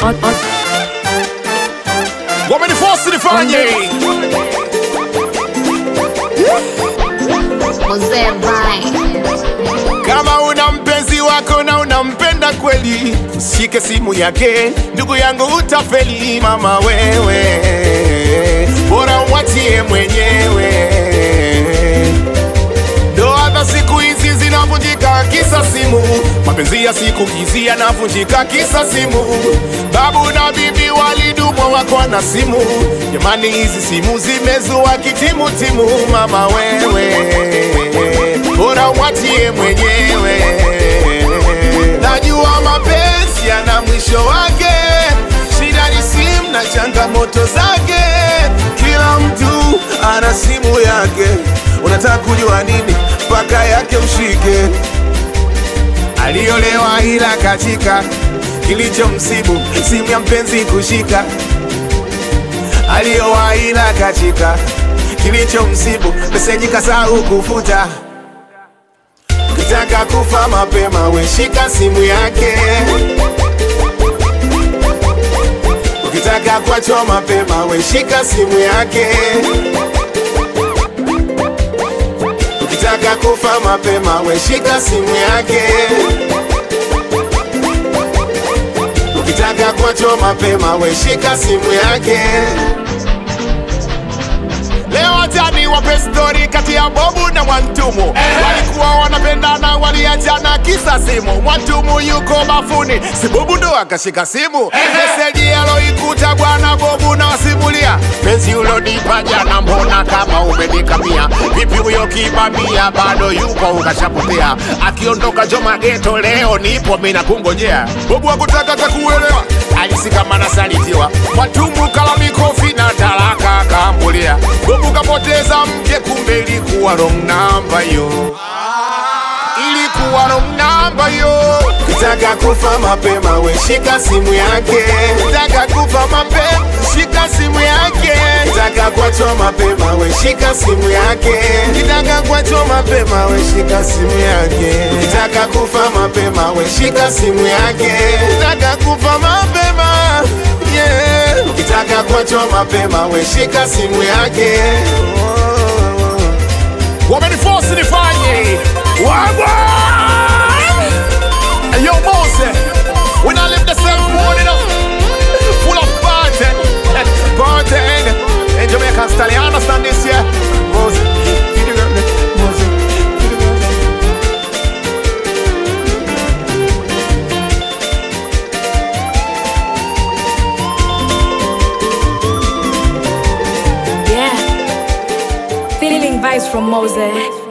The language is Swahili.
Wameniforce nifanye Mzee Vine. kama una mpenzi wako na unampenda kweli, usishike simu yake ndugu yangu, utafeli mama wewe, bora umwachie mwenyewe. Ndoa za siku hizi zinavunjika kisa simu, mapenzi ya siku hizi yanavunjika kisa simu. Babu na bibi walidumwa wako na simu, jamani hizi simu zimezua kitimutimu mama wewe, bora umwachie mwenyewe. Najua mapenzi yana mwisho wake, shida ni simu na changamoto zake. Kila mtu ana simu yake, unataka kujua nini mpaka yake ushike. Aliolewa ila katika kilichomsibu simu ya mpenzi kushika. Alioa ila katika kilichomsibu meseji kasahau kufuta. Ukitaka kufa mapema we shika simu yake, ukitaka kuachwa mapema we shika simu yake, ukitaka kufa mapema we shika simu yake, ukitaka kuachwa mapema we shika simu yake. Leo atani wape story kati ya Bobu na Mwantumu. Walikuwa wanapendana waliachana kisa simu. Mwantumu yuko bafuni, si Bobu ndo akashika simu. Meseji aloikuta bwana Bobu na wasimulia, penzi ulonipa jana mbona kama umenikamia. Vipi huyo kibamia bado yuko ukashapotea. Akiondoka Joma Geto leo nipo mina kungojea. Bobu hakutaka takuelewa, alisika salitiwa. Mwantumu kala mikofi na talaka akambulia. Bobu kapoteza mke kumbe ilikuwa wrong number yo, ilikuwa wrong number yo. Ukitaka kufa mapema we shika simu yake, ukitaka kufa mapema shika simu yake, ukitaka kuachwa mapema we shika simu yake, ukitaka kuachwa mapema we shika simu yake, ukitaka kufa mapema we shika simu yake, ukitaka kufa mapema yeah, ukitaka kuachwa mapema we shika simu yake. Wameniforce nifanye wagwa. Yo Mose, when I live the same world full of party in Jamaican style, you understand this yeah? Mose, feed the girl, Mose, feed the girl. Yeah, feeling vibes from Mose.